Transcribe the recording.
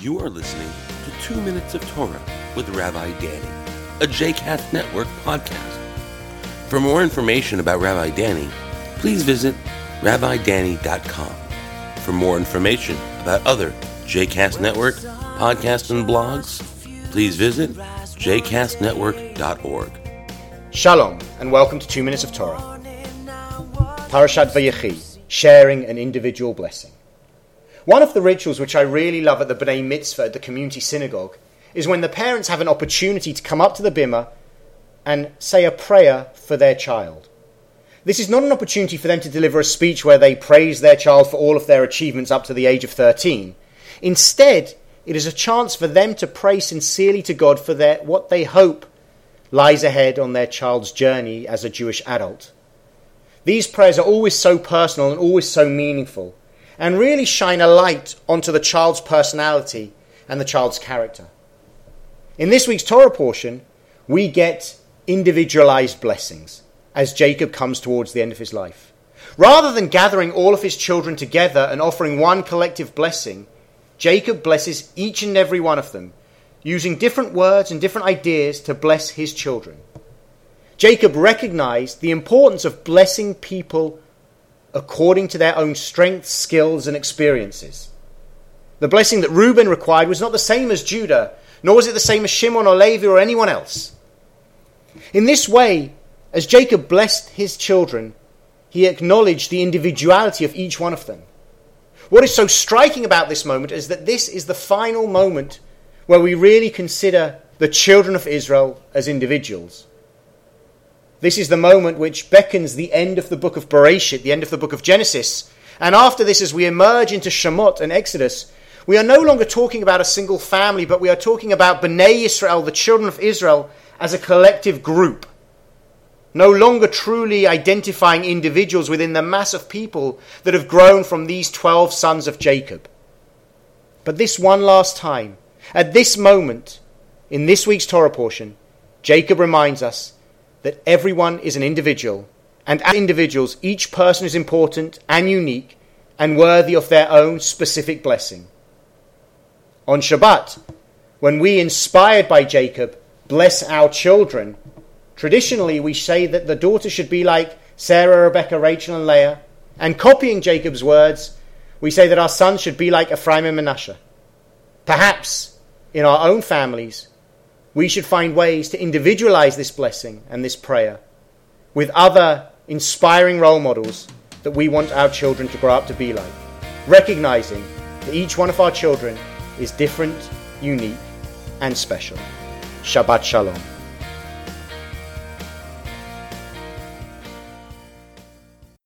You are listening to 2 Minutes of Torah with Rabbi Danny, a JCast Network podcast. For more information about Rabbi Danny, please visit rabbidanny.com. For more information about other JCast Network podcasts and blogs, please visit jcastnetwork.org. Shalom, and welcome to 2 Minutes of Torah. Parashat Vayechi, sharing an individual blessing. One of the rituals which I really love at the B'nai Mitzvah at the community synagogue is when the parents have an opportunity to come up to the bimah and say a prayer for their child. This is not an opportunity for them to deliver a speech where they praise their child for all of their achievements up to the age of 13. Instead, it is a chance for them to pray sincerely to God for what they hope lies ahead on their child's journey as a Jewish adult. These prayers are always so personal and always so meaningful, and really shine a light onto the child's personality and the child's character. In this week's Torah portion, we get individualized blessings as Jacob comes towards the end of his life. Rather than gathering all of his children together and offering one collective blessing, Jacob blesses each and every one of them, using different words and different ideas to bless his children. Jacob recognized the importance of blessing people according to their own strengths, skills, and experiences. The blessing that Reuben required was not the same as Judah, nor was it the same as Shimon or Levi or anyone else. In this way, as Jacob blessed his children, he acknowledged the individuality of each one of them. What is so striking about this moment is that this is the final moment where we really consider the children of Israel as individuals. This is the moment which beckons the end of the book of Bereshit, the end of the book of Genesis. And after this, as we emerge into Shemot and Exodus, we are no longer talking about a single family, but we are talking about B'nai Yisrael, the children of Israel, as a collective group. No longer truly identifying individuals within the mass of people that have grown from these 12 sons of Jacob. But this one last time, at this moment, in this week's Torah portion, Jacob reminds us that everyone is an individual, and as individuals, each person is important and unique and worthy of their own specific blessing. On Shabbat, when we, inspired by Jacob, bless our children, traditionally we say that the daughter should be like Sarah, Rebecca, Rachel, and Leah, and copying Jacob's words, we say that our sons should be like Ephraim and Manasseh. Perhaps, in our own families, we should find ways to individualize this blessing and this prayer with other inspiring role models that we want our children to grow up to be like, recognizing that each one of our children is different, unique, and special. Shabbat Shalom.